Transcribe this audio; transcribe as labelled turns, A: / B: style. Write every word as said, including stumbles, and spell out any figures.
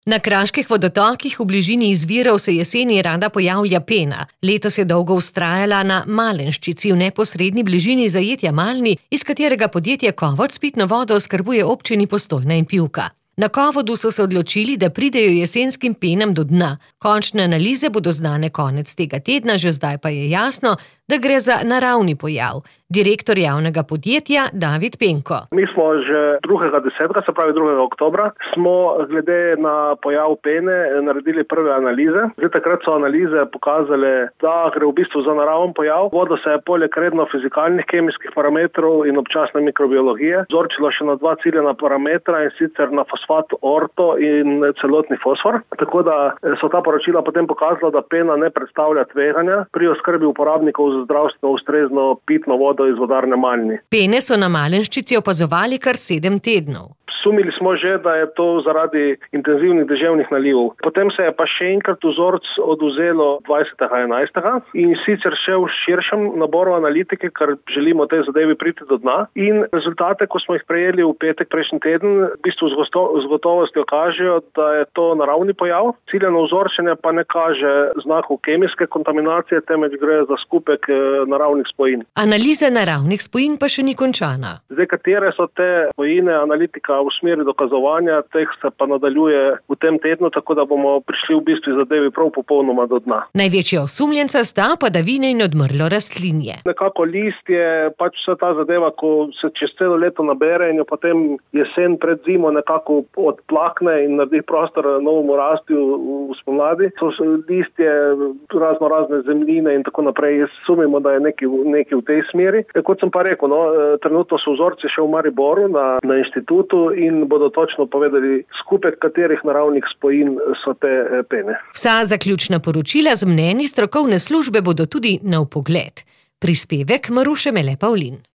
A: Na kraških vodotokih v bližini izvirov se jeseni rada pojavlja pena. Letos je dolgo vztrajala na Malenščici v neposredni bližini zajetja Malni, iz katerega podjetje Kovod s pitno vodo oskrbuje občini Postojna in Pivka. Na Kovodu so se odločili, da pridejo jesenskim penam do dna. Končne analize bodo znane konec tega tedna, že zdaj pa je jasno, da gre za naravni pojav. Direktor javnega podjetja David Penko.
B: Mi smo že drugega desetega, se pravi drugega oktobra, smo glede na pojav pene naredili prve analize. Zdaj takrat so analize pokazale, da gre v bistvu za naraven pojav. Voda se je poleg redno fizikalnih kemijskih parametrov in občasne mikrobiologije vzorčila še na dva ciljna parametra, in sicer na fosfat orto in celotni fosfor. Tako da so ta poročila potem pokazala, da pena ne predstavlja tveganja pri oskrbi uporabnikov za zdravstveno ustrezno pitno vodo iz vodarne Malni.
A: Pene so na Malenščici opazovali kar sedem tednov.
B: Sumili smo že, da je to zaradi intenzivnih deževnih nalivov. Potem se je pa še enkrat vzorc odvzelo dvajsetega enajstega in sicer še v širšem naboru analitike, ker želimo tej zadevi priti do dna. In rezultate, ko smo jih prejeli v petek prejšnji teden, v bistvu z, gosto, z gotovostjo kažejo, da je to naravni pojav. Ciljeno vzorčenje pa ne kaže znakov kemijske kontaminacije, temveč gre za skupek naravnih spojin.
A: Analiza naravnih spojin pa še ni končana.
B: Zdaj, katere so te spojine, analitika v smeri dokazovanja, teh se pa nadaljuje v tem tednu, tako da bomo prišli v bistvu zadevi prav popolnoma do dna.
A: Največja osumljenca sta padavine in odmrlo rastlinje.
B: Nekako listje, pač vsa ta zadeva, ko se čez celo leto nabere in jo potem jesen pred zimo nekako odplakne in naredi prostor novemu rastju v spomladi. So listje, razno razne zemljine in tako naprej. Jaz sumimo, da je nekaj, nekaj v tej smeri. Kot sem pa rekel, no, trenutno so vzorci še v Mariboru na, na inštitutu in bodo točno povedali, skupek katerih naravnih spojin so te pene.
A: Vsa zaključna poročila z mnenji strokovne službe bodo tudi na vpogled. Prispevek Maruše Mele Pavlin.